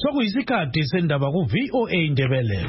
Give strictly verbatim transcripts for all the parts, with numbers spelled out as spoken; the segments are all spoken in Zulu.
Kwakuyisikhathi sendaba ku V O A Ndebele.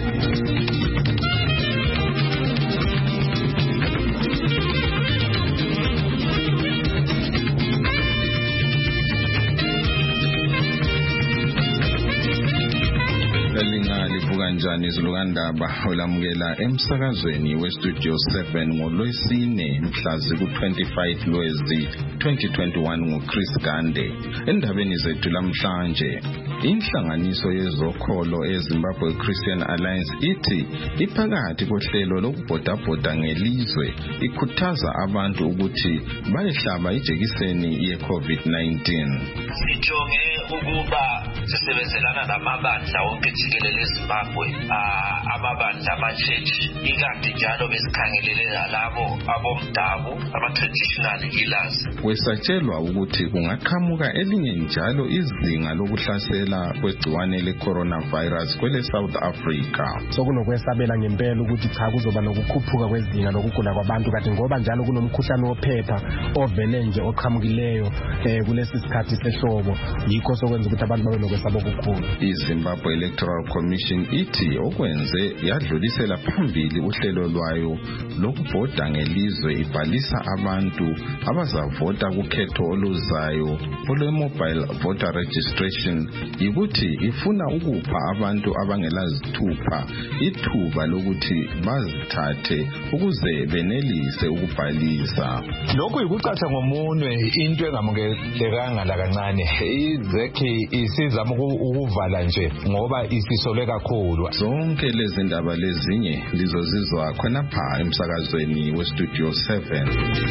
Kanjani izilukandaba olamukela emsakazweni westudio seven ngolwesine mhla ziku twenty-five Lwezi twenty twenty-one nguChris Gande. Endabeni zethu lamhlanje, inhlanganiso yezokholo eZimbabwe Christian Alliance ithi iphakathi kohlelo lokubhodabhoda ngelizwe ikhuthaza abantu ukuthi bayehlaba ijekiseni ye-COVID nineteen. Sijonge ukuba sisebenzelana namabandla wonke jikelele eZimbabwe, amabandla ama-church, ikanti njalo besikhangelele labo abomdabu, ama-traditional healers. Kwesatshelwa ukuthi kungaqhamuka elinye njalo izinga lokuhlasela kwegciwane le-coronavirus kwele South Africa. So kunokwesabela ngempela ukuthi cha kuzoba nokukhuphuka kwezinga lokugula kwabantu, kanti ngoba njalo kunomkhuhlane wophepha ovele nje oqhamukileyo eh kulesi sikhathi sehlobo, yikho sokwenza ukuthi abantu babe nokwesaba okukhulu. iZimbabwe Electoral Commission ithi okwenze yadlulisela phambili uhlelo lwayo lokubhoda ngelizwe ibhalisa abantu abazavota kukhetho oluzayo olwe-mobile voter registration, ukuthi ifuna ukupha abantu abangelazithupha ithuba lokuthi bazithathe ukuze benelise ukubhalisa. Lokhu ikucatsha ngomunwe into engamukelekanga la kancane. Izekhi isizama ukuvala nje ngoba isisolwe kakhulu. Zonke lezi ndaba lezinye lizozizwa khonapha emsakazweni westudio seven.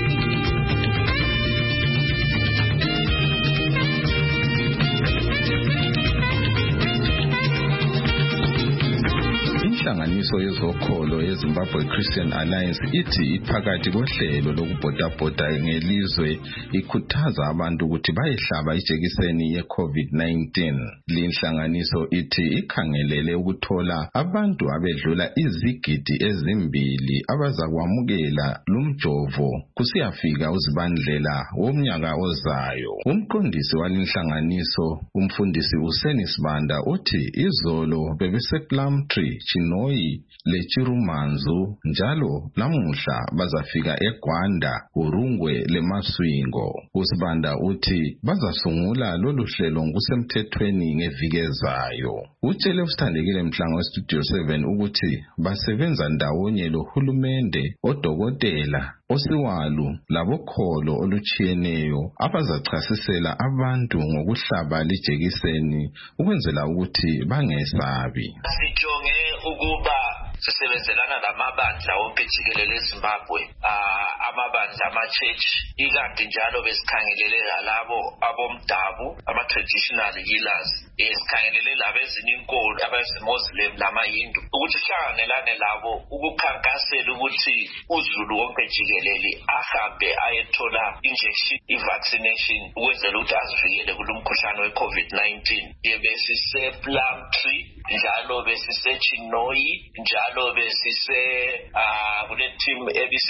Inhlanganiso yezokholo yeZimbabwe Christian Alliance ithi iphakathi kohlelo lokubhodabhoda ngelizwe ikhuthaza abantu ukuthi bayehlaba ijekiseni ye-COVID nineteen. Linhlanganiso ithi ikhangelele ukuthola abantu abedlula izigidi ezimbili abazakwamukela lumjovo kusiyafika uZibandlela womnyaka ozayo. Umqondisi walinhlanganiso, umfundisi uSeni Sibanda, uthi izolo bebesePlumtree, Chinoi leChirumanzu njalo namuhla bazafika eGwanda, uRungwe leMaswingo. uSibanda uthi bazasungula lolu hlelo ngokusemthethweni ngeviki ezayo. Utshele usithandekile Mhlanga westudio seven ukuthi basebenza ndawonye lohulumende, odokotela, osiwalu labokholo oluchiyeneyo abazachasisela abantu ngokuhlaba lijekiseni ukwenzela ukuthi bangesabi. Sijonge ukuba sisebenzelana namabandla wonke jikelele eZimbabwe, amabandla ama-church, ikanti njalo besikhangelele labo abomdabu, ama-traditional healers, esikhangelele labo ezinye inkolo abezi-Muslim lama-Hindu, ukuthi sihlanganelane labo ukukhankasela ukuthi uZulu wonke jikelele ahambe ayethola injection, i-vaccination, ukwenzela ukuthi azivikele kulo mkhuhlane we-COVID nineteen. Besise-Plumtree, njalo besise-Chinoi, njalo besise kule team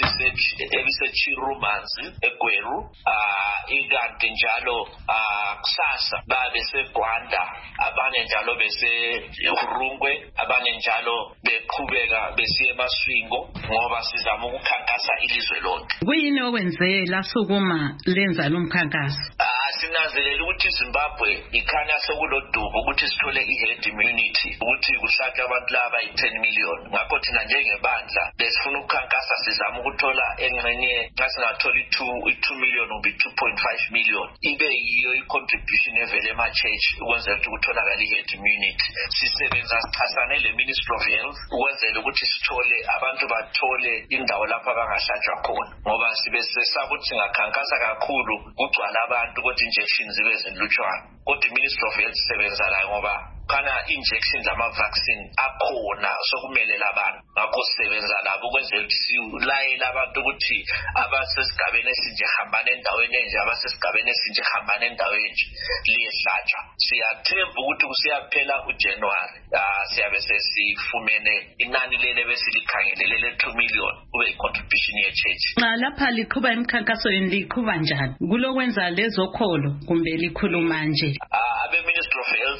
ebise-Chirumanzi eGweru, ikanti njalo kusasa babe seGwanda, abanye njalo bese-Rungwe, abanye njalo beqhubeka besiye eMaswingo, ngoba sizama ukukhankasa ilizwe lonke. Kuyini okwenze lasukuma lenza lo mkhankaso? Sinanzelela ukuthi iZimbabwe ikhanya sekulodubo ukuthi sithole i-herd immunity, ukuthi kuhlatshwe abantu laba yi-ten million. Ngakho thina njengebandla besifuna ukukhankasa sizama ukuthola engxenye, nxa singathola i-two million ube two point five million, ibe yiyo i-contribution evele ema-church ukwenzela ukuthi kutholakala i-herd immunity. Sisebenza sichasane le-Ministry of Health ukwenzela ukuthi sithole abantu bathole indawo lapho abangahlatshwa khona, ngoba sibe sesaba ukuthi singakhankasa kakhulu kugcwala abantu ukuthi injections zibe zinlutshwana. Kodwa i-Ministry of Health isebenza la ngoba kana injections ama-vaccine akhona sokumelela abantu. Ngakho sisebenza labo ukwenzela ukuthi silayele abantu ukuthi abasesigabeni esinje hambane endaweni enje, abasesigabeni esinje hambane endaweni enje liyehlatshwa. Siyathemba ukuthi kusiyaphela uJanuary siyabe sesifumene inani lele besilikhangelele le two million kube i-contribution ye-church. Nxa lapha liqhuba imikhankaso yenu liqhuba njani? Kulokwenza lezokholo kumbe likhuluma nje? Abe-Ministry of Health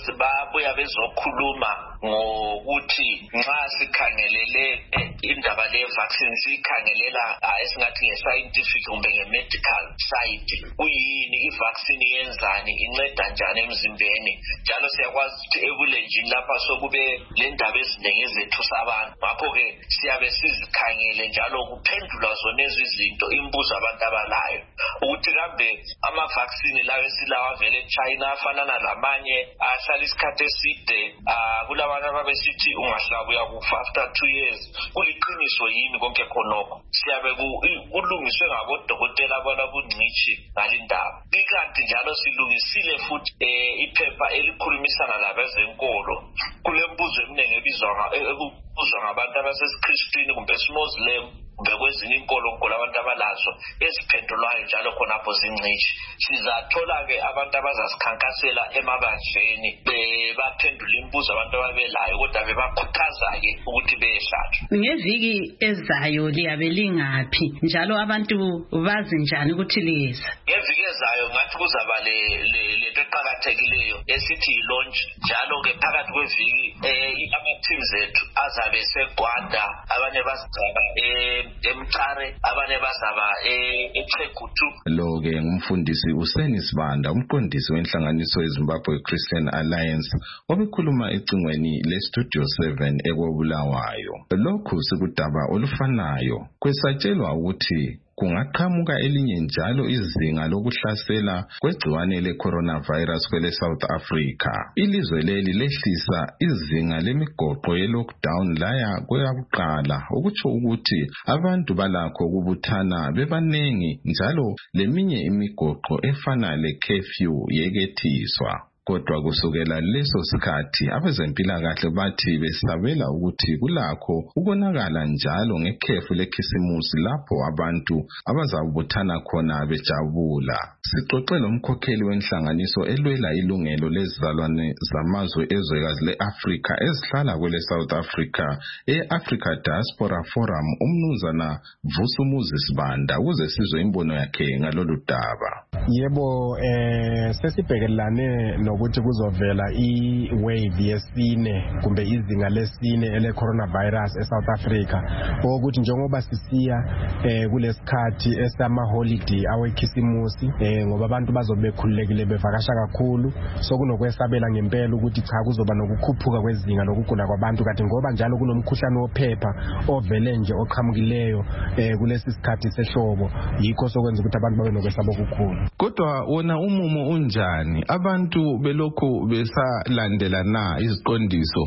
bayabuya bezokhuluma ngokuthi nxa sikhangelele indaba le vaccine sikhangelela esingathi nge-scientific kumbe nge-medical side, kuyini i-vaccine yenzani, inceda njani emzimbeni, njalo siyakwazi ukuthi ebulenjini lapha sokube le ndaba eziningi ezethu sabantu. Ngakho-ke siyabe sizikhangele njalo kuphendulwa zona izinto, imibuzo abantu abalayo ukuthi kambe ama-vaccine lawo esilawo avele eChina afanana lamanye ahlala isikhathi eside, kulabantu ababesithi ungahlaba uyakufa after two years, kuliqiniso yini konke khonokho? Siyabe kulungiswe ngabodokotela abalabungcitshi ngalindaba. Ikanti njalo silungisile futhi iphepha elikhulumisana labezenkolo kulembuzo eminingi ebizwa ngabantu abasesiKristwini kumbe esiMuslim kumbe kwezinye inkolo abantu abalazo eziphendulwayo njalo khonapho zingcitshi. Sizathola-ke abantu abazasikhankasela emabandleni baphendula imibuzo abantu ababelayo kodwa bebakhuthaza-ke ukuthi beyehlatshwa. Ngeviki ezayo liyabe lingaphi njalo abantu bazi njani ukuthi liyeza? Ngeviki ezayo ngathi kuzaba lento eqakathekileyo esithi yi-launch, njalo-ke phakathi kweviki ama-teams ethu azabe seGwanda, abanye bazaba eMtare, abanye bazaba eChegutu. Lo-ke ngumfundisi uSeni Sibanda, umqondisi wenhlanganiso yeZimbabwe Christian Alliance, obekhuluma ecingweni leStudio seven ekobulawayo. Lokhu sikudaba olufanayo kwesatshelwa ukuthi kungaqhamuka elinye njalo izinga lokuhlasela kwegciwane le-coronavirus kwele South Africa. Ilizwe leli lehlisa izinga lemigoqo ye-lockdown laya kweyakuqala, ukutsho ukuthi abantu balakho ukubuthana bebanengi njalo leminye imigoqo efana le-curfew yekethiswa. Kodwa kusukela leso sikhathi abezempilakahle bathi besabela ukuthi kulakho ukonakala njalo ngekhefu lekhisimusi lapho abantu abazabuthana khona bejabula. Sixoxela umkhokheli wenhlanganiso elwela ilungelo lezizalwane zamazwe ezwekazi le-Afrika ezihlala kwele South Africa e-Africa Diaspora Forum, umnumzana Vusumuzi Sibanda, ukuze sizwe imbono yakhe ngalolu daba. Yebo, eh sesibhekelane nokuthi kuzovela i-wave yesine kumbe izinga lesine ele coronavirus eSouth Africa, ukuthi njengoba sisiya eh kulesikhathi esama holiday awekhisimusi, eh ngoba abantu bazobe bekhululekile bevakasha kakhulu, so kunokwesabela ngempela ukuthi cha kuzoba nokukhuphuka kwezinga lokugula kwabantu, kanti ngoba njalo kunomkhuhlane wophepha ovele nje oqhamukileyo eh kulesi sikhathi sehlobo, yikho sokwenza ukuthi abantu babe nokwesaba okukhulu. Kodwa wona umumo unjani? Abantu belokhu besalandela na iziqondiso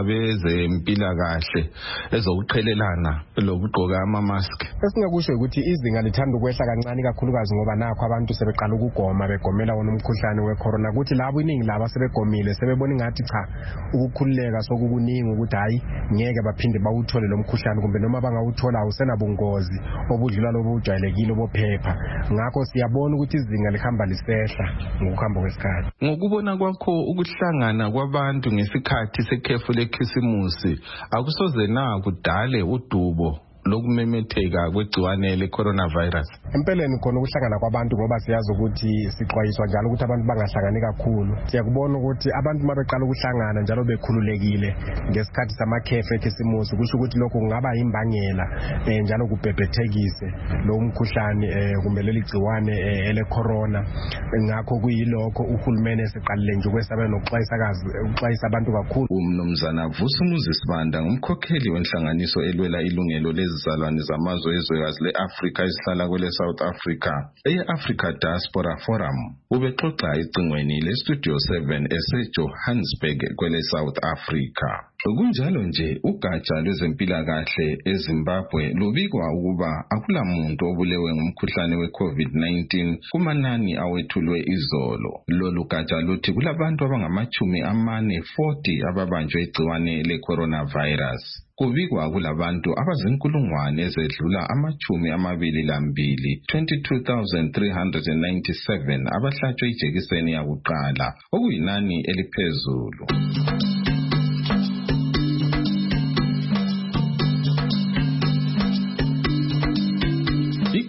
zabezempilakahle ezokuqhelelana lokugqoka ama-mask? Esingakusho ukuthi izinga lithanda ukwehla kancane kakhulukazi ngoba nakho abantu sebeqala ukugoma, begomela wona umkhuhlane we-corona, ukuthi labo iningi laba sebegomile sebebona ngathi cha ukukhululeka sokukuningi ukuthi hayi ngeke baphinde bawuthole lo mkhuhlane, kumbe noma bangawuthola awusenabungozi obudlula lobo bujwayelekile bophepha. Ngakho siyabona ukuthi izinga lihamba lisehla ngokuhamba kwesikhathi. Ngokubona kwakho ukuhlangana kwabantu ngesikhathi sekhefu lekhisimusi akusoze na kudale udubo lokumemetheka kwegciwane le-coronavirus? Empeleni khona ukuhlangana kwabantu ngoba siyazi ukuthi sixwayiswa njalo ukuthi abantu bangahlangani kakhulu. Siyakubona ukuthi abantu mabeqala ukuhlangana njalo bekhululekile ngesikhathi samakhefu ekhisimusi, kusho ukuthi lokho kungaba imbangela eh, njalo kubhebhethekise lo mkhuhlane eh, kumbe leli gciwane eh, ele-corona. Ngakho kuyilokho uhulumeni eseqalile nje ukwesabela nokuxwayisakazi ukuxwayisa abantu kakhulu. Umnumzana Vusumuzi Sibanda, ngumkhokheli wenhlanganiso elwela ilungelo lezizalwane zamazwe ezwekazi le-Afrika ezihlala kwele South Africa e-Africa Diaspora Forum, ubexoxa ecingweni leStudio seven eseJohannesburg kwele South Africa. Kunjalo nje ugatsha lwezempilakahle eZimbabwe lubikwa ukuba akula muntu obulewe ngumkhuhlane we-COVID nineteen kumanani awethulwe izolo. Lolu gatsha luthi kulabantu abangamachumi amane forty ababanjwe igciwane le-coronavirus. Kubikwa kulabantu abazinkulungwane ezedlula amachumi amabili lambili twenty-two thousand three hundred ninety-seven abahlatshwe ijekiseni yakuqala, okuyinani eliphezulu.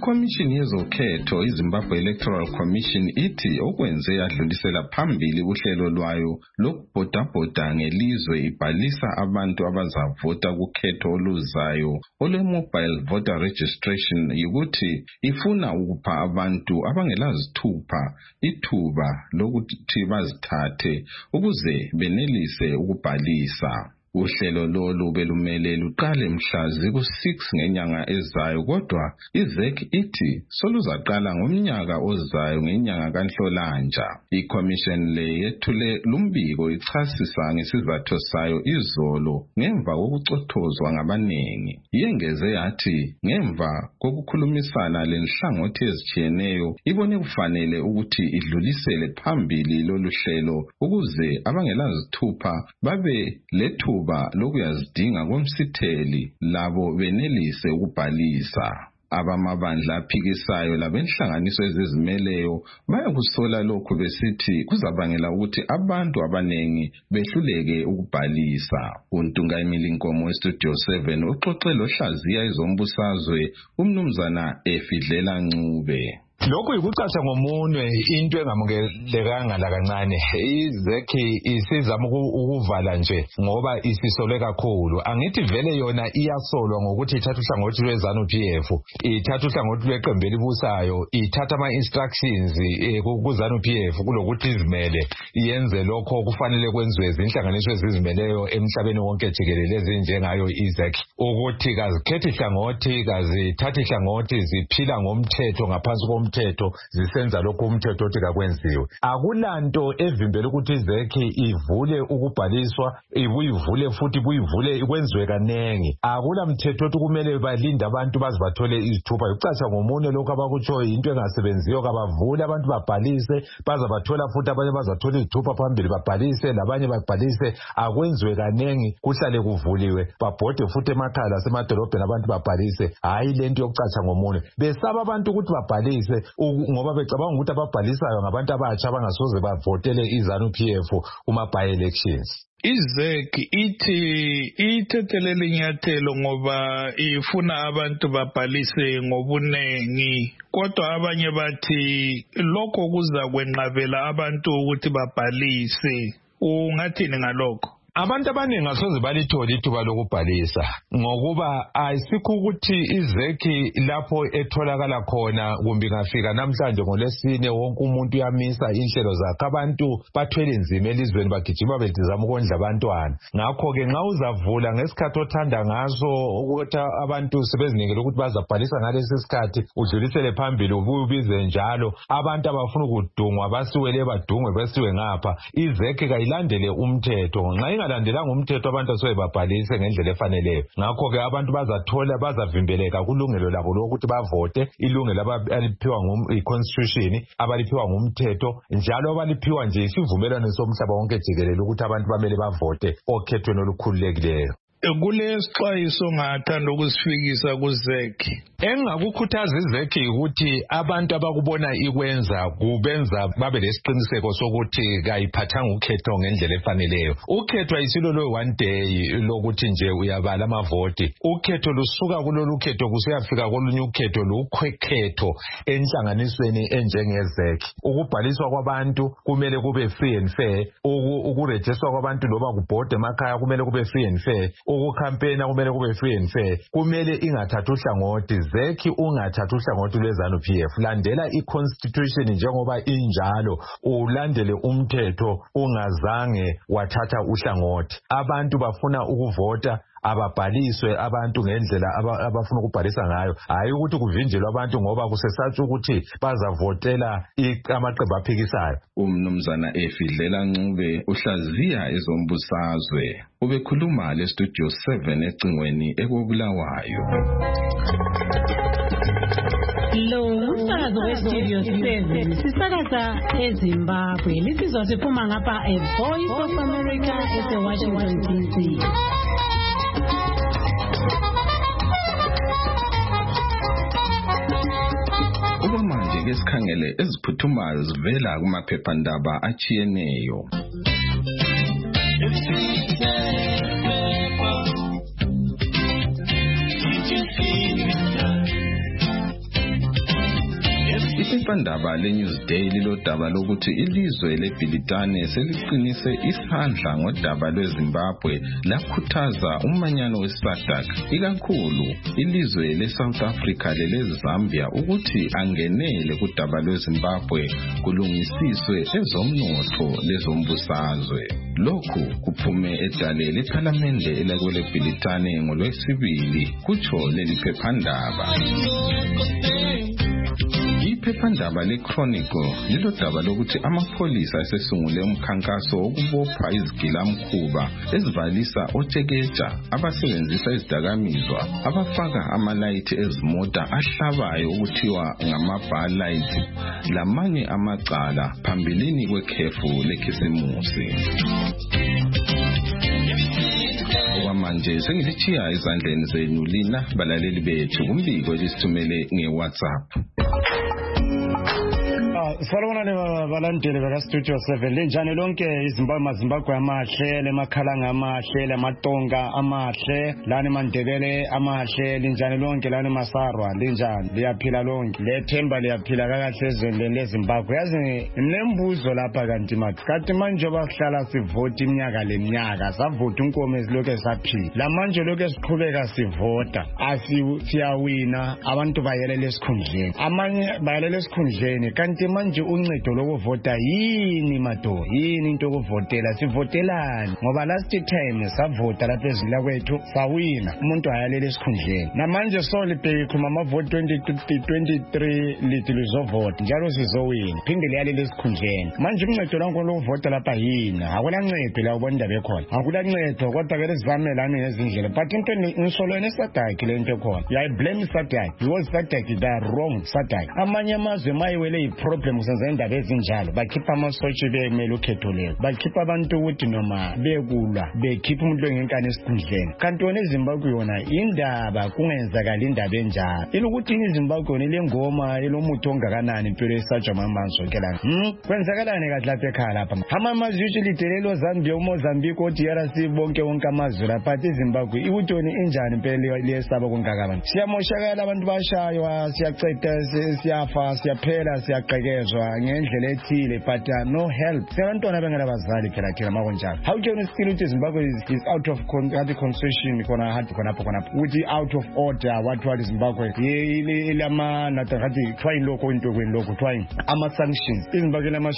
ikhomishini yezokhetho iZimbabwe Electoral Commission ithi okwenze yadlulisela phambili uhlelo lwayo lokubhodabhoda ngelizwe ibhalisa abantu abazavota kukhetho oluzayo olwe-mobile voter registration yukuthi ifuna ukupha abantu abangelazithupha ithuba lokuthi bazithathe ukuze benelise ukubhalisa. Uhlelo lolu belumele luqale mhla ziku-six ngenyanga ezayo kodwa I-Z E C ithi soluzaqala ngomnyaka ozayo ngenyanga kaNhlolanja. I-Commission le yethule lumbiko ichasisa ngesizathu sayo izolo ngemva kokucothozwa ngabaningi. Yengeze yathi ngemva kokukhulumisana lenhlangothi ezitshiyeneyo ibone kufanele ukuthi idlulisele phambili lolu hlelo ukuze abangelazithupha babe lethuba lokuyazidinga komsitheli labo benelise ukubhalisa. Abamabandla aphikisayo labenhlanganiso ezizimeleyo bayakusola lokhu besithi kuzabangela ukuthi abantu abanengi behluleke ukubhalisa. uNtungayimile Nkomo weStudio seven uxoxe lohlaziya ezombusazwe umnumzana Efidlela Ncube. Lokhu yikucatsha ngomunwe into engamukelekanga la kancane. I-Z E C isizama ukuvala nje ngoba isisolwe kakhulu. Angithi vele yona iyasolwa ngokuthi ithatha uhlangothi lweZanu P F, ithatha uhlangothi lweqembu elibusayo, ithatha ama-instructions kuZanu P F kulokuthi izimele iyenze lokho kufanele kwenziwe zinhlanganiso ezizimeleyo emhlabeni wonke jikelele ezinjengayo i-Z E C, ukuthi kazikhethi ihlangothi, kazithatha ihlangothi, ziphila ngomthetho ngaphansi komthetho umthetho zisenza lokho umthetho othi kakwenziwe. Akulanto evimbela ukuthi I-Z E C ivule ukubhaliswa, ibuyivule futhi ibuyivule ikwenziwe kanengi. Akula mthetho othi kumele balinde abantu baze bathole izithupha. Ucatsha ngomunye lokho abakutsho into engasebenziyo kabavule abantu babhalise baza bathola futhi abanye bazathola izithupha phambili babhalise labanye babhalise. Akwenziwe kanengi kuhlale kuvuliwe babhode futhi emakhaya lasemadolobheni abantu babhalise. Hayi lento yokucatsha ngomunye besaba abantu ukuthi babhalise ngoba becabanga ukuthi ababhalisayo ngabantu abatsha abangasoze bavotele iZanu P F kuma by elections. I-Z E C ithi ithethelele inyathelo ngoba ifuna abantu babhalise ngobunengi, kodwa abanye bathi lokho kuza kwenqabela abantu ukuthi babhalise. Ungathini ngalokho? Abantu abaningi asoze balithole ithuba lokubhalisa ngokuba ayisikho ukuthi I-Z E C lapho etholakala khona kumbe ngafika namhlanje ngolesine wonke umuntu uyamisa inhlelo zakhe. Abantu bathwele inzima elizweni bagijima bezama ukondla abantwana. Ngakho ke nxa uzavula ngesikhathi othanda ngaso ukuthi abantu sebezinikele ukuthi bazabhalisa ngalesi sikhathi udlulisele phambili ububize njalo abantu abafuna ukudungwa basiwele badungwe besiwe ngapha. I-Z E C kayilandele umthetho nxa landelanga umthetho abantu asoye babhalise ngendlela efaneleyo. Ngakho ke abantu bazathola bazavimbeleka kulungelo labo lokuthi bavote, ilungelo abaliphiwa ngum-constitution, abaliphiwa ngumthetho, njalo abaliphiwa nje isivumelwano somhlaba wonke jikelele ukuthi abantu bamele bavote okhethweni olukhululekileyo. Kulesixwayiso ngathanda ukusifikisa ku-Z E C. Engakukhuthaza I-Z E C ukuthi abantu abakubona ikwenza kubenza babe lesiqiniseko sokuthi kayiphathanga ukhetho ngendlela efaneleyo. Ukhetho ayisilo lo one day lokuthi nje uyabala amavoti. Ukhetho lusuka kulolu khetho kusiyafika kolunye ukhetho lukhwekhetho enhlanganisweni enjenge-Z E C. Ukubhaliswa kwabantu kumele kube free and fair. Ukurejistwa kwabantu loba kubhode emakhaya kumele kube free and fair. Ukukampena kumele kube free and fair. Kumele ingathatha uhlangothi. Z E C ungathatha uhlangothi lweZanu P F. Landela i-constitution njengoba injalo, ulandele umthetho ungazange wathatha uhlangothi. Abantu bafuna ukuvota ababhaliswe abantu ngendlela abafuna ukubhalisa ngayo, hayi ukuthi kuvinjelwe abantu ngoba kusesathi ukuthi bazavotela amaqembu aphikisayo. Umnumzana Efidlela Ncube uhlaziya ezombusazwe ubekhuluma le Studio seven ecingweni ekobulawayo. Lo umsakazo weStudio seven sisakaza eZimbabwe, lisizwa siphuma ngapha eVoice of America eseWashington D C. Uba manje ke sikhangele eziphuthumayo zivela kumaphephandaba achiyeneyo. Iphephandaba le-Newsday lilodaba lokuthi ilizwe leBritane seliqinise isandla ngodaba lweZimbabwe lakhuthaza umanyano we-SADC, ikakhulu ilizwe le-South Africa lele-Zambia ukuthi angenele kudaba lweZimbabwe kulungisiswe ezomnotho lezombusazwe. Lokhu kuphume edale lephalamende elakweleBritane ngolwesibili, kutsho leli phephandaba. Iphephandaba le-Chronicle lilodaba lokuthi amapholisa asesungule umkhankaso wokubopha izigilamkhuba ezivalisa otshekeja abasebenzisa izidakamizwa abafaka amalayithi ezimota ahlabayo okuthiwa ngama-bar lights lamanye amacala phambilini kwekhefu lekhisimusi. Okwamanje sengilitshiya ezandleni zenu lina balaleli bethu kumbiko elisithumele nge-WhatsApp. Salona le balandeli baka Studio seven linjani lonke iZimbabwe maZimbabwe amahle lemakhalanga amahle lamatonga amahle lani mandebele amahle linjani lonke lani masarwa linjani liyaphila lonke lethemba liyaphila kakahle ezweni leZimbabwe. Yazi nembuzo lapha kanti mathi kanti manje bahlala sivota iminyaka leminyaka savota inkomo eziloke saphila lamanje loke siqhubeka sivota asi siyawina abantu bayelele esikhundleni amanye bayelele esikhundleni kanti manje uncedo lokuvota yini madoda yini into yokuvotela sivotelani ngoba last time savota lapha ezila kwethu sawina umuntu ayalele esikhundleni namanje so libhekuma amavote twenty twenty-three lithi lizovota njalo sizowina phinde liyalele esikhundleni manje uncedo lonke lokuvota lapha yini akula ncedo la ubona indaba ekhona akula ncedo kodwa ke sivamelane ngezindlela but into ngisolene SADC le into ekhona I blame SADC because SADC they are wrong SADC amanye amazwe mayiwele i-problem senza indaba ezinjalo bakhipha amasotshe bemele ukhetho lelo bakhipha abantu ukuthi noma bekulwa bekhipha umuntu ngenkani esikhundleni kanti wona eZimbabwe yona indaba kungenzakala indaba enjalo ilokuthi iZimbabwe ile ngoma ilomuthi ongakanani impilo esajwa mamanzo kelana hm kwenzakalani kahle lapha ekhaya lapha ama amazwe utilitelelo Zambia uMozambique oti D R C bonke wonke amazwe lapha eZimbabwe iwutoni enjani impela liyesaba kongakabani siyamoshakala abantu bashaywa siyaceda siyafa siyaphela siyaqekezwa ngendlela ethile but uh, no help sebantwana bengelabazali phela thina makonjalo how can you still ukuthi Zimbabwe is, is out of con the concession khona hard khona khona ukuthi out of order what what Zimbabwe ile lama nathi trying lokho into kwenilokho trying ama sanctions iZimbabwe lama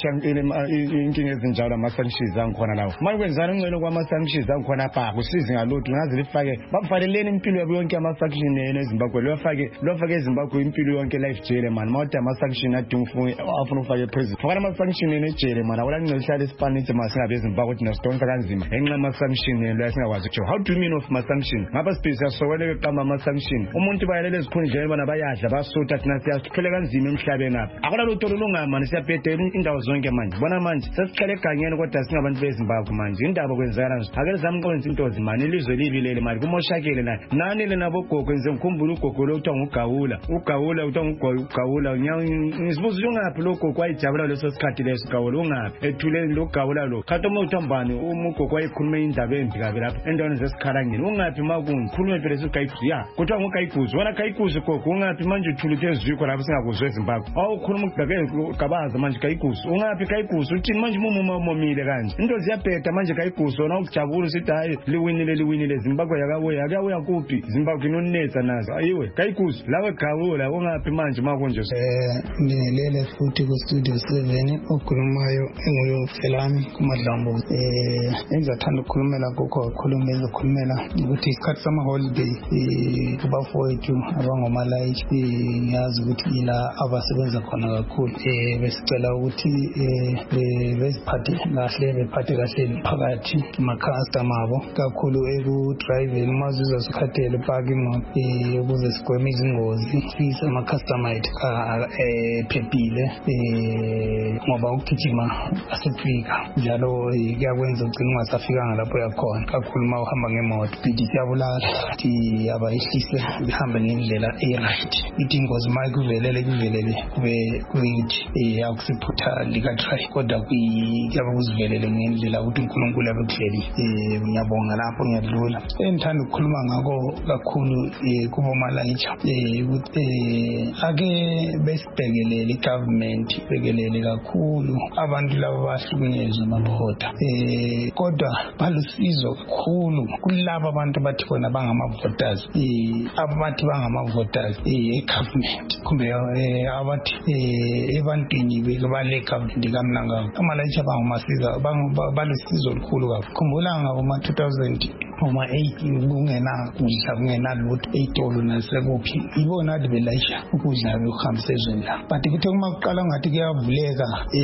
inkinga ezinjalo ama sanctions angikhona lawo manje kwenzana ngcelo kwama sanctions angikhona apha kusizi ngalutho ngaze lifake bakufaneleni impilo yabo yonke ama sanctions eZimbabwe lofake lofake eZimbabwe impilo yonke life jail man mawuthi ama sanctions adinga afuna ufake president faka ama sanctions enejele man awula ngicela isipanithi masingabe eZimbabwe ukuthi nasidonsa kanzima enxa ama sanctions lo yasingakwazi ukuthi how do you mean of ma sanctions ngapha space yasokwele beqamba ama sanctions umuntu bayalele ezikhundleni bana bayadla basutha thina siyasiphele kanzima emhlabeni apha akula lutho lungama siyabhede indawo zonke manje bona manje sesiqale egangeni kodwa singabantu beZimbabwe manje indaba kwenzakala nje akele zamqonza into zimani ilizwe libilele mali kumoshakele naye nani le nabo gogo ngize ngikhumbula ugogo lo uthi ngugawula ugawula uthi ngugawula nyawo ngisibuza ungaphi lo gogo ayijabula leso sikhathi leso gawula ungaphi ethuleni lo gawula lo khathi umuntu uthambani umugogo wayikhuluma indaba embi kabi lapha endaweni zesikhalangeni ungaphi makunzi khulume phela sugayikuzi ya kuthiwa ngugayikuzi wona gayikuzi gogo ungaphi manje uthuluthe eziko lapha singakuzwe eZimbabwe awukhuluma ukugabeke gabaza manje gayikuzi ungaphi gayikuzi uthini manje umumo momile kanje into ziyabheda manje gayikuzi wona ukujabula usithi hayi liwinile liwinile Zimbabwe yakabuya yakabuya kuphi Zimbabwe inonetsa nazo ayiwe gayikuzi lawe gawula ungaphi manje makunje eh nilele futhi ku Studio seven okhulumayo enguyo Felami kumadlambo eh engizathanda ukukhulumela kokho ukukhuluma ezokhulumela ukuthi isikhathi sama holiday eh kubafowethu abangomalayithi ngiyazi ukuthi ila abasebenza khona kakhulu eh besicela ukuthi eh beziphathe kahle bephathe kahle phakathi ama customer abo kakhulu eku driving mazizo sikhathele parking eh ukuze sigweme izingozi sise ama customer ethu eh phephile eh ngoba ukugijima asifika njalo kuyakwenza ugcina ungasafikanga lapho yakhona kakhulu uma uhamba ngemoto ithi siyabulala ithi abayihlise bihambe ngendlela e-right ithi ingozi uma kuvelele kuvelele kube kuyithi akusiphutha lika-try kodwa kuyaba kuzivelele ngendlela ukuthi uNkulunkulu abekuhleli eh ngiyabonga lapho ngiyadlula engithanda ukukhuluma ngako kakhulu kubo malayitsha eh ukuthi ake besibhekelele igovernment bekelele kakhulu abantu laba bahlukunyezwa amabhoda eh kodwa balusizo kakhulu kulabo abantu bathi bona bangamavoters eh abathi bangamavoters eh government kumbe abathi eh ebantwini bekubale government kamnanga amalayitsha bangumasiza balusizo olukhulu kakhulu khumbula ngabo ma two thousand uma eight kungena kudla kungena lutho eyitolo nasekuphi ibona belayisha ukudla bekuhambisa ezweni la but kuthi uma kuqala ngathi kuyavuleka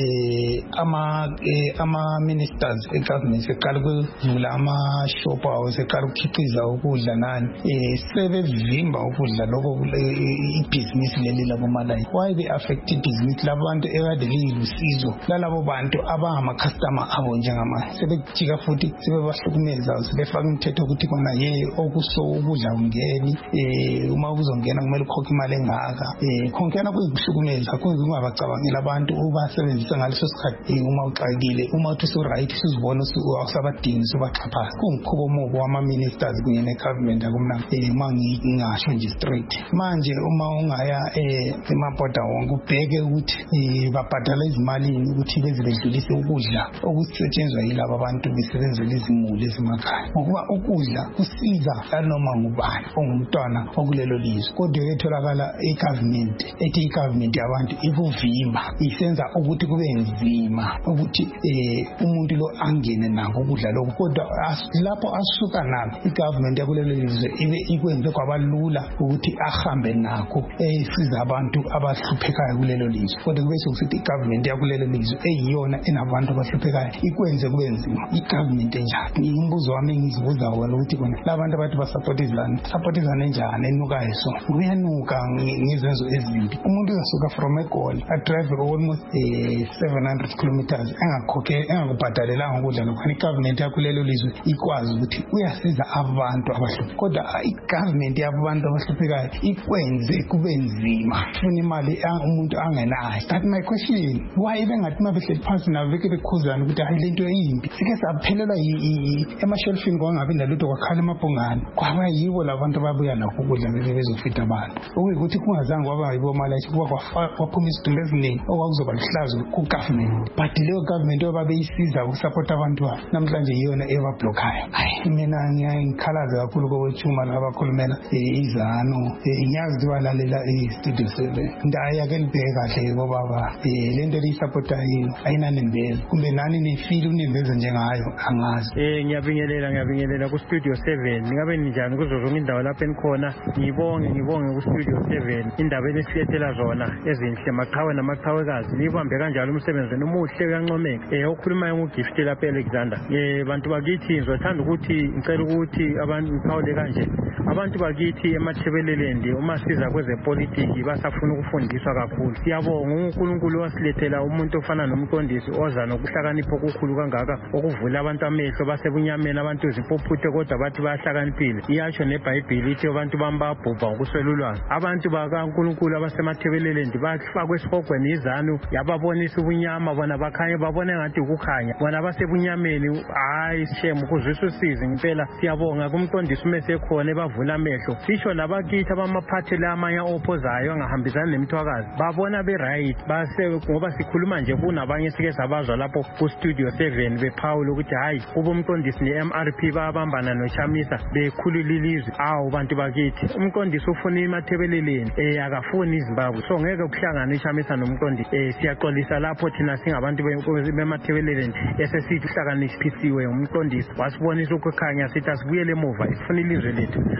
eh ama ama ministers egovernment seqala ukuvula ama shop awo seqala ukukhiqiza ukudla nani eh sebevimba ukudla lokho ibusiness leli labo malayi why they affected business labantu ekade lilusizo lalabo bantu abangama customer abo njengama sebejika futhi sebebahlukumeza sebefaka umthetho ukuthi kona ye okuso ukudla ungeni eh uma uzongena kumele ukhokhe imali engaka eh khonkena kuyikuhlukumeza kungabacabangela abantu ubasebenzisa ngaleso sikhathi uma uxakile uma uthi so right sizibona usabadingi sobaxhapha kungikhubo omubo wama ministers kunye ne government akumna eh mangingasho nje straight manje uma ungaya eh emaboda wonke ubheke ukuthi babhadala izimali ukuthi bezibedlulise ukudla okusetshenzwa yilabo abantu besebenzela izimuli ezemakhaya ngokuba ukudla kusiza noma ngubani ongumntwana okulelo lizwe kodwa etholakala egovernment ethi igovernment yabantu ikuvimba isenza ukuthi kube nzima ukuthi eh umuntu lo angene nako ukudla lokho kodwa lapho asuka nako igovernment yakulelo lizwe ibe ikwenze kwabalula ukuthi ahambe nako esiza abantu abahluphekayo kulelo lizwe kodwa kube sokuthi igovernment yakulelo lizwe eyiyona enabantu abahluphekayo ikwenze kube nzima igovernment enjani imbuzo wami ngizibuza wona ukuthi kona labantu abathi basupport izilwane support izilwane enjani enukayo so kuyanuka ngezenzo ezimbi umuntu uyasuka from eGoli a drive almost eh seven hundred kilometers engakhokhe engakubhadalelanga ukudla lokho igovernment yakulelo lizwe ikwazi ukuthi uyasiza abantu abahluphe kodwa igovernment yabantu abahluphekayo ikwenze kube nzima funa imali umuntu angenayo that my question why bengathi mabehleli phansi nabeke bekhuzana ukuthi hayi lento yimbi sike saphelelwa emashelfini kwangabe ndalutho kwakhala emabhongane kwaba yibo labantu babuya lapho ukudla bezofita abantu ukuthi kungazange kwaba yibo malayithi kuba kwaphuma isidumbu eziningi okwakuzoba lihlazo ku-government but leyo government obabeyisiza ukusupport abantu namhlanje yiyona ebablokhayo hayi mina ngiyakhalaza kakhulu kokwethuma labakhulumela izano ngiyazi ukuthi balalela i-studio seven ndaya ke libheke kahle ngobaba lento liyisupport yini ayinanembeza kumbe nani nifile unembeza njengayo angazi eh ngiyabingelela ngiyabingelela ku studio seven ngabe ninjani kuzo zonke indawo lapha enikhona ngibonge ngibonge ku studio seven indaba enisiyethela zona ezinhle maqhawe namaqhawekazi libambe kanjalo umsebenzi omuhle uyancomeka eh okhulumayo ngugift lapha Alexander eh bantu bakithi ngizothanda ukuthi ngicela ukuthi abantu ngiphawule kanje abantu bakithi emathebelelendi uma siza kwezepolitiki basafuna ukufundiswa kakhulu siyabonga uNkulunkulu wasilethela umuntu ofana nomqondisi oza nokuhlakanipha okukhulu kangaka okuvula abantu amehlo basebunyameni abantu zipophuthe kodwa bathi bayahlakaniphile iyasho neBhayibheli ithi abantu bambabhubha ngokuswelulwana abantu bakaNkulunkulu abasemathebelelendi bafakwe esihogweni izanu yababonisa ubunyama bona bakhanye babone ngathi ukukhanya bona basebunyameni hayi shame ukuzwisa usizi ngempela siyabonga kumqondisi umesekhona ebavula amehlo sisho nabakithi abamaphathele amanye opposayo angahambisani nemithwakazi babona be right base ngoba sikhuluma nje kunabanye sike sabazwa lapho ku studio seven bephawula ukuthi hayi kuba umqondisi ne-M R P babambana noChamisa bekhulula ilizwe awu bantu bakithi umqondisi ufuna imathebeleleni eh akafuni iZimbabwe so ngeke kuhlangana iChamisa nomqondisi eh siyaxolisa lapho thina singabantu bemathebeleleni esesithi uhlakaniphisiwe umqondisi wasibonisa ukukhanya sithi asibuyele emuva sifuna ilizwe lethu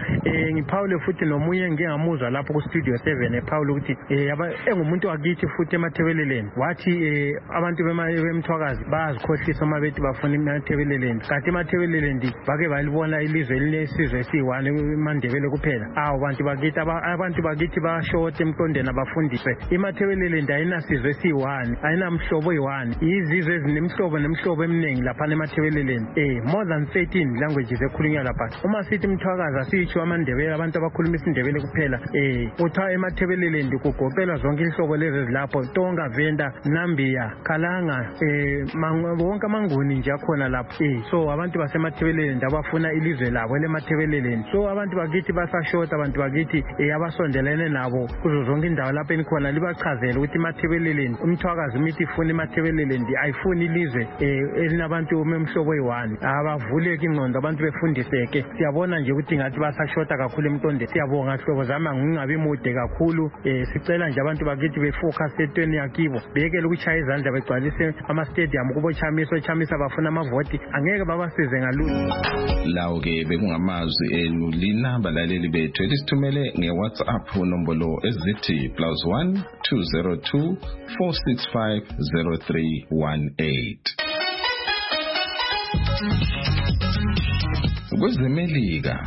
eh ngiphawule futhi nomunye ngingamuzwa lapho ku Studio seven ephawula ukuthi eh engumuntu wakithi futhi emathebeleleni wathi eh abantu bemthwakazi bazikhohlisa uma bethi bafuna emathebeleleni kanti emathebeleleni bake balibona ilizwe elinesizwe esiyi-one eMandebele kuphela awu bantu bakithi abantu bakithi bashota emqondweni abafundiswe emathebeleleni ayinasizwe esiyi-one ayinamhlobo oyi-one izizwe ezinemhlobo nemhlobo eminingi lapha emathebeleleni eh more than thirteen languages ekhulunywa lapha uma sithi mthwakazi asitsho amandebele abantu abakhuluma isindebele kuphela eh utha emathebeleleni kugoqelwa zonke inhlobo lezi ezilapho Tonga Venda Nambia Kalanga eh wonke amanguni nje akhona lapho eh so abantu basemathebeleleni abafuna ilizwe labo lemathebeleleni so abantu bakithi basashota abantu bakithi eh abasondelene nabo kuzo zonke indawo lapho enikhona libachazela ukuthi emathebeleleni umthwakazi umithi ifuna emathebeleleni ayifuni ilizwe eh elinabantu umemhlobo oyi-one abavuleke ingqondo abantu befundiseke siyabona nje ukuthi ngathi basashota kakhulu emqondweni siyabonga hlobo zami ngingabi mude kakhulu eh sicela nje abantu bakithi befocus etweni yakibo bekele ukuchaya izandla begcwalise ama stadium kubo Chamiso Chamisa bafuna amavoti angeke babasize ngalutho lawo ke bekungamazwi enu lina balaleli bethu elisithumele ngeWhatsApp nombolo ezithi plus one two zero two four six five zero three one eight. Kwezemelika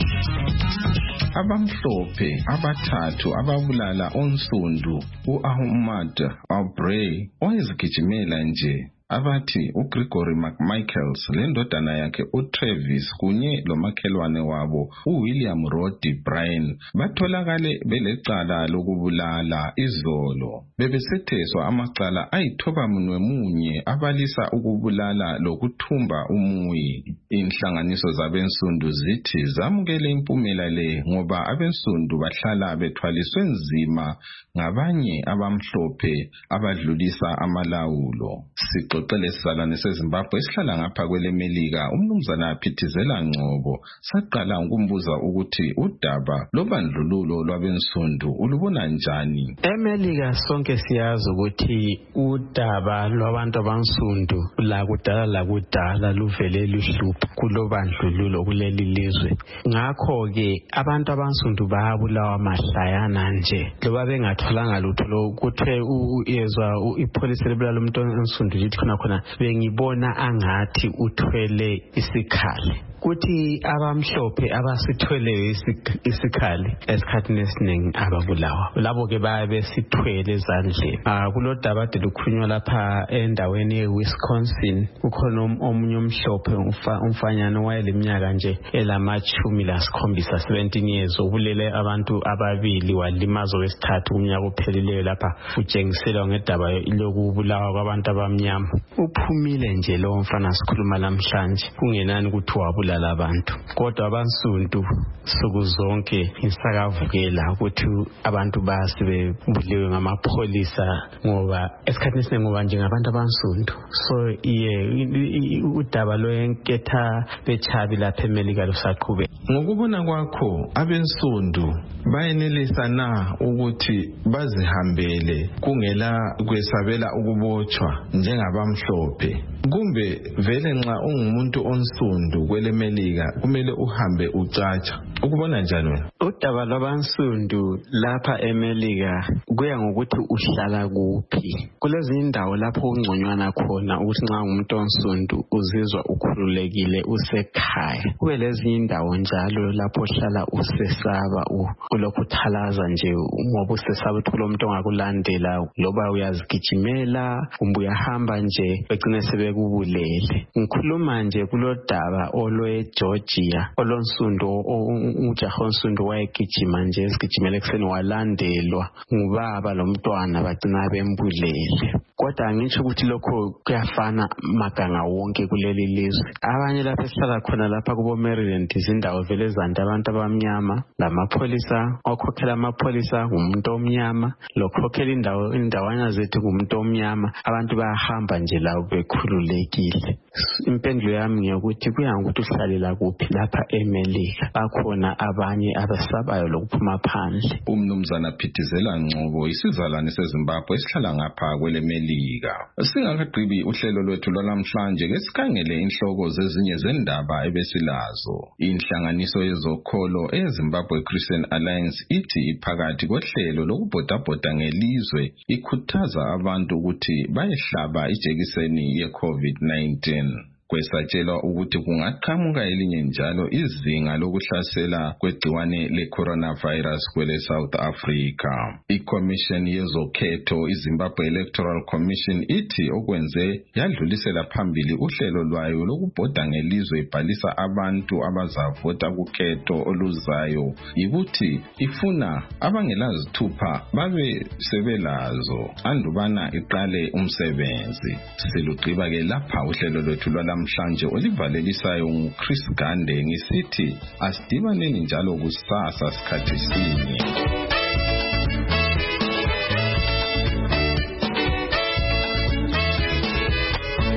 abamhlophe abathathu ababulala onsundu uAhmad Aubrey owayezigijimela nje abathi uGregory McMichaels lendodana yakhe uTravis kunye lomakhelwane wabo uWilliam Roddy Bryan batholakale belecala lokubulala izolo bebesetheswa amacala ayithoba munwe munye abalisa ukubulala lokuthumba umuyi. Inhlanganiso zabensundu zithi zamukele impumela le ngoba abensundu bahlala bethwaliswe nzima ngabanye abamhlophe abadlulisa amalawulo. Sixoxele sizalwane seZimbabwe esihlala ngapha kwelemelika umnumzana Phithizela Ngcobo saqala ukumbuza ukuthi udaba lobandlululo lwabensundu ulubona njani. eMelika sonke siyazi ukuthi udaba lwabantu abansundu la kudala la kudala luvele luhlupha kulobandlululo kuleli lizwe. Ngakho ke abantu abansundu bayabulawa mahlayana nje loba bengatholanga lutho lokuthe uyezwa ipolisi libulala umuntu onsundu lithi khona khona bengibona angathi uthwele isikhali. Kuthi abamhlophe abasithweleyo isikhali esikhathini esiningi ababulawa labo ke babe sithwele ezandleni. Ah kulodaba ade lukhulunywa lapha endaweni yeWisconsin ukhona omunye umhlophe umfanyana wayeleminyaka nje elamachumi lasikhombisa seventeen years obulele abantu ababili walimaza wesithathu umnyaka ophelileyo lapha ujengiselwa ngedaba lokubulawa kwabantu abamnyama. Uphumile nje lo mfana sikhuluma namhlanje kungenani ukuthi wabula abantu kodwa abansundu suku zonke isakavukela ukuthi abantu basibe buliwe ngamapholisa ngoba esikhathini esiningi ngoba njengabantu abansundu so iye udaba loyenketha bechabi lapha eMelika lusaqhube. Ngokubona kwakho abensundu bayenelisa na ukuthi bazihambele kungela kwesabela ukubotshwa njengabamhlophe kumbe vele nxa ungumuntu onsundu kwelemelika kumele uhambe ucatsha ukubona njani wena? Udaba lwabansundu lapha eMelika kuya ngokuthi uhlala kuphi. Kulezi indawo lapho ungconywana khona ukuthi nxa umuntu onsundu uzizwa ukhululekile usekhaya. Kube lezi indawo njalo lapho uhlala usesaba ulokhu uthalaza nje ngoba usesaba ukuthi kulomuntu ongakulandela loba uyazigijimela kumbe uyahamba nje begcine sebekubulele. Ngikhuluma nje kulodaba olwe Georgia olonsundu ujaha onsundu wayegijima nje esigijimela ekuseni walandelwa ngubaba lomntwana bagcina bembulele. Kodwa angitsho ukuthi lokho kuyafana maganga wonke kuleli lizwe. Abanye lapha esihlala khona lapha kubo Maryland izindawo vele zanda abantu abamnyama lamapholisa okhokhela amapholisa ngumuntu omnyama lokhokhela indawo indawanya zethu ngumuntu omnyama abantu bayahamba nje lawo bekhululekile. Impendulo yami ngiyokuthi kuya ngokuthi uhlalela kuphi lapha eMelika. Bakhona abanye abasabayo lokuphuma phandle. Umnumzana Phithizela Ngcobo isizalwane seZimbabwe esihlala ngapha kwelemelika eMelika. Singakagqibi uhlelo lwethu lwalamhlanje ke sikhangele inhloko zezinye zendaba ebesilazo. Inhlanganiso yezokholo eZimbabwe Christian Alliance ithi iphakathi kohlelo lokubhodabhoda ngelizwe ikhuthaza abantu ukuthi bayehlaba ijekiseni ye-COVID nineteen. Kwesatshelwa ukuthi kungaqhamuka elinye njalo izinga lokuhlasela kwegciwane le-coronavirus kwele South Africa. I-Commission yezokhetho iZimbabwe Electoral Commission ithi okwenze yadlulisela phambili uhlelo lwayo lokubhoda ngelizwe ibhalisa abantu abazavota kukhetho oluzayo yikuthi ifuna abangelazithupha babe sebelazo andubana iqale umsebenzi. Silugqiba ke lapha uhlelo lwethu lwala mhlanje olivalelisayo nguChris Gande ngisithi asidibaneni njalo kusasa sikhathi sinye.